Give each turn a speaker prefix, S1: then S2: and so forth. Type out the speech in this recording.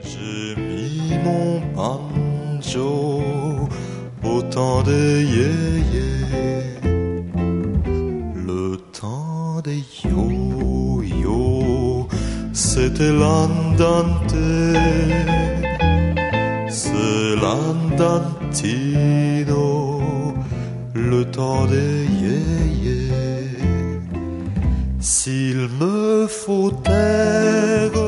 S1: J'ai mis mon banjo au temps des yéyés, le temps des yo-yo, c'était l'andante, c'est l'andantino, le temps des yéyés. S'il me faut taire